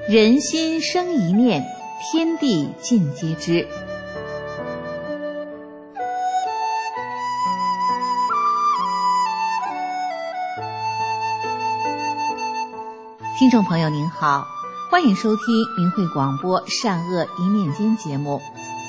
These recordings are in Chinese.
人心生一念，天地尽皆知。听众朋友您好，欢迎收听明慧广播善恶一念间节目。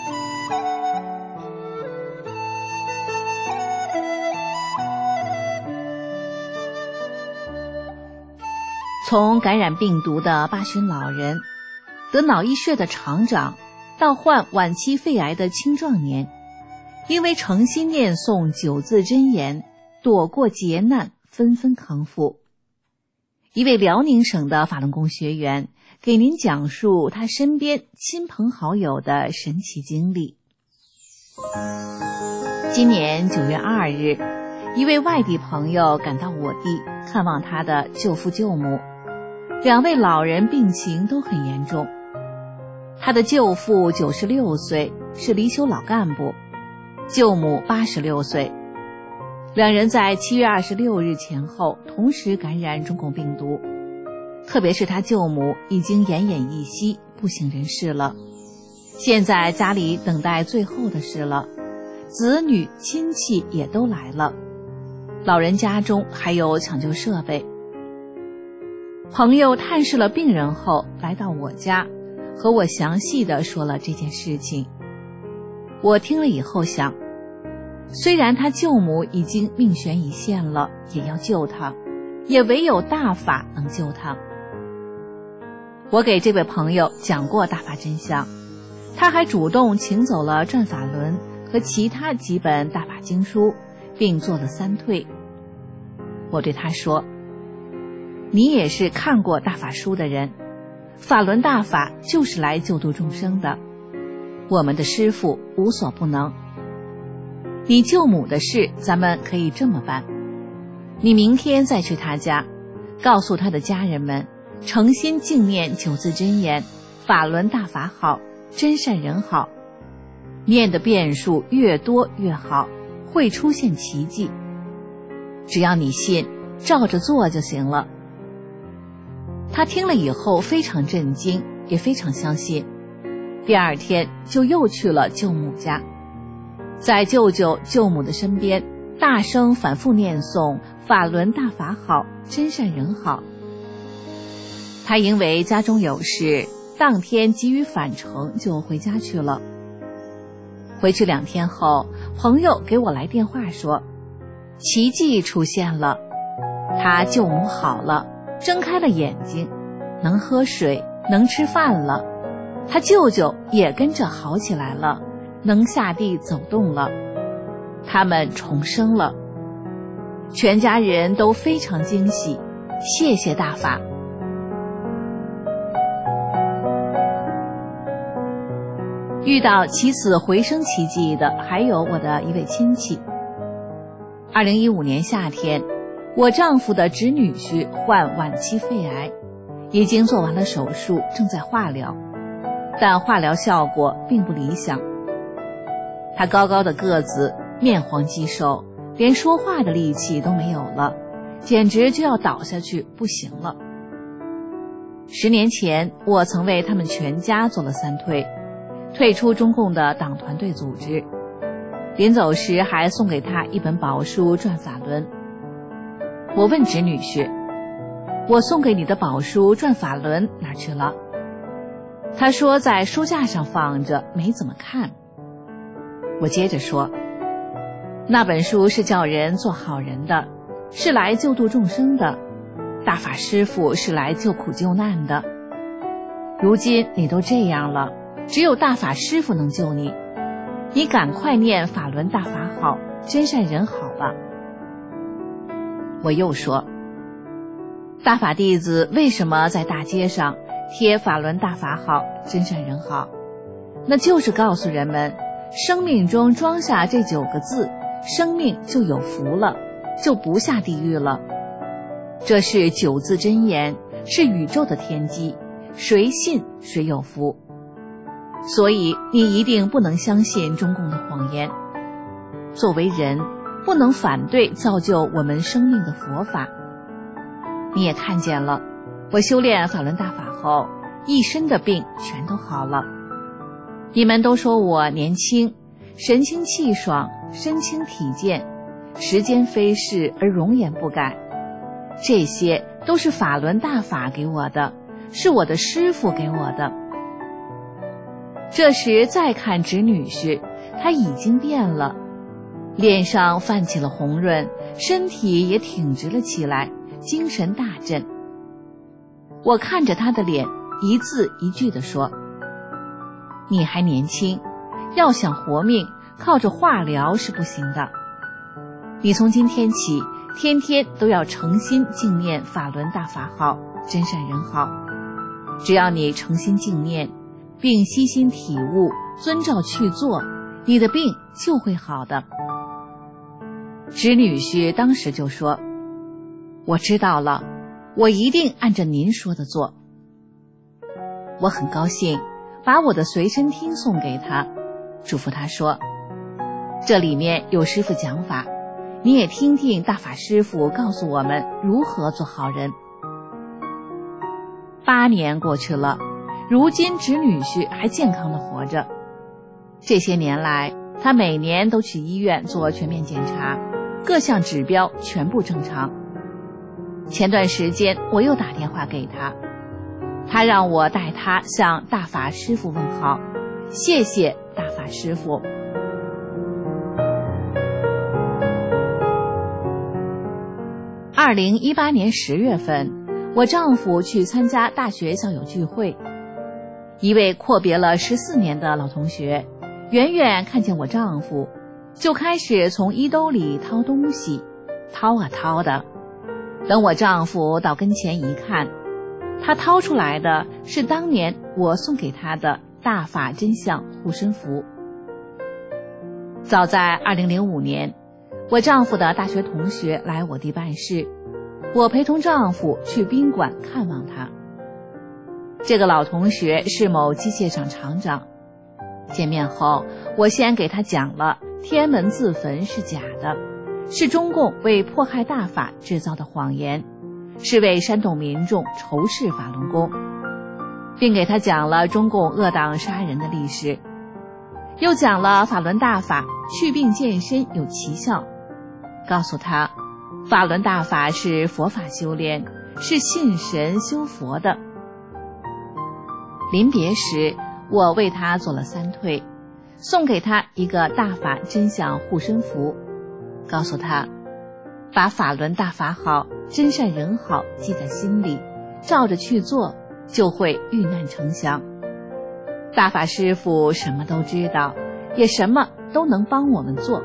从感染病毒的八旬老人，得脑溢血的厂长，到患晚期肺癌的青壮年，因为诚心念诵九字真言，躲过劫难，纷纷康复。一位辽宁省的法轮功学员给您讲述他身边亲朋好友的神奇经历。今年9月2日，一位外地朋友赶到我地看望他的舅父舅母，两位老人病情都很严重。他的舅父96岁，是离休老干部，舅母86岁。两人在7月26日前后同时感染中共病毒，特别是他舅母已经奄奄一息，不省人事了。现在家里等待最后的事了，子女亲戚也都来了，老人家中还有抢救设备。朋友探视了病人后来到我家，和我详细地说了这件事情。我听了以后想，虽然他舅母已经命悬一线了，也要救他，也唯有大法能救他。我给这位朋友讲过大法真相，他还主动请走了转法轮和其他几本大法经书，并做了3退。我对他说，你也是看过大法书的人，法轮大法就是来救度众生的，我们的师父无所不能。你舅母的事咱们可以这么办，你明天再去他家，告诉他的家人们诚心敬念9字真言，法轮大法好，真善人好，念的遍数越多越好，会出现奇迹，只要你信，照着做就行了。他听了以后非常震惊，也非常相信，第2天就又去了舅母家，在舅舅舅母的身边大声反复念诵法轮大法好，真善人好。他因为家中有事，当天急于返程就回家去了。回去2天后，朋友给我来电话说，奇迹出现了，他舅母好了，睁开了眼睛，能喝水，能吃饭了，他舅舅也跟着好起来了，能下地走动了，他们重生了。全家人都非常惊喜，谢谢大法。遇到起死回生奇迹的还有我的一位亲戚。2015年夏天，我丈夫的侄女婿患晚期肺癌，已经做完了手术，正在化疗，但化疗效果并不理想。他高高的个子，面黄肌瘦，连说话的力气都没有了，简直就要倒下去，不行了。10年前，我曾为他们全家做了3退，退出中共的党团队组织，临走时还送给他一本宝书转法轮。我问侄女婿，我送给你的宝书转法轮哪去了？他说在书架上放着，没怎么看。我接着说，那本书是叫人做好人的，是来救度众生的，大法师父是来救苦救难的。如今你都这样了，只有大法师父能救你，你赶快念法轮大法好，真善人好吧。我又说，大法弟子为什么在大街上贴法轮大法好，真善人好？那就是告诉人们，生命中装下这9个字，生命就有福了，就不下地狱了。这是9字真言，是宇宙的天机，谁信谁有福。所以你一定不能相信中共的谎言。作为人，不能反对造就我们生命的佛法。你也看见了，我修炼法轮大法后， 一身的病全都好了。你们都说我年轻，神清气爽，身轻体健，时间飞逝而容颜不改，这些都是法轮大法给我的，是我的师父给我的。这时再看侄女婿，他已经变了，脸上泛起了红润，身体也挺直了起来，精神大振。我看着他的脸，一字一句地说：你还年轻，要想活命，靠着化疗是不行的。你从今天起，天天都要诚心敬念法轮大法号，真善人好。只要你诚心敬念，并悉心体悟，遵照去做，你的病就会好的。侄女婿当时就说：我知道了，我一定按照您说的做。我很高兴，把我的随身听送给他，嘱咐他说：这里面有师父讲法，你也听听大法师父告诉我们如何做好人。8年过去了，如今侄女婿还健康地活着。这些年来，他每年都去医院做全面检查，各项指标全部正常。前段时间我又打电话给他，他让我代他向大法师父问好，谢谢大法师父。2018年10月份，我丈夫去参加大学校友聚会，一位阔别了14年的老同学，远远看见我丈夫，就开始从衣兜里掏东西，掏啊掏的。等我丈夫到跟前一看，他掏出来的是当年我送给他的大法真相护身符。早在2005年，我丈夫的大学同学来我弟办事，我陪同丈夫去宾馆看望他。这个老同学是某机械厂厂长。见面后，我先给他讲了天安门自焚是假的，是中共为迫害大法制造的谎言，是为煽动民众仇视法轮功，并给他讲了中共恶党杀人的历史，又讲了法轮大法祛病健身有奇效，告诉他法轮大法是佛法修炼，是信神修佛的。临别时，我为他做了3退，送给他一个大法真相护身符，告诉他把法轮大法好，真善人好记在心里，照着去做，就会遇难成祥。大法师父什么都知道，也什么都能帮我们做。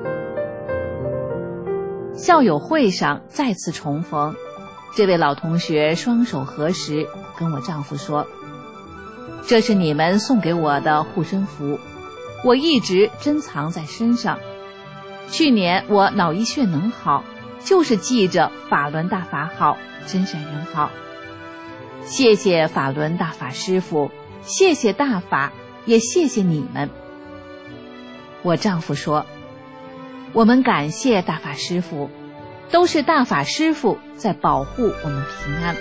校友会上再次重逢，这位老同学双手合十，跟我丈夫说：这是你们送给我的护身符，我一直珍藏在身上。去年我脑溢血能好，就是记着法轮大法好，真善人好。谢谢法轮大法师父，谢谢大法，也谢谢你们。我丈夫说：我们感谢大法师父，都是大法师父在保护我们平安。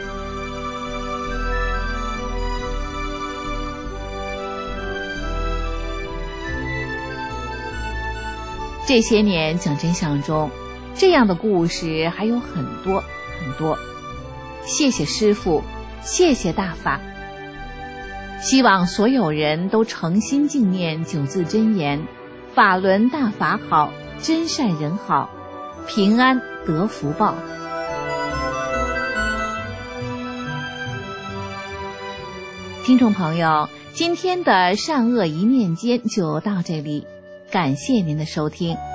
这些年讲真相中，这样的故事还有很多很多。谢谢师父，谢谢大法。希望所有人都诚心敬念9字真言：法轮大法好，真善人好，平安得福报。听众朋友，今天的善恶一念间就到这里，感谢您的收听。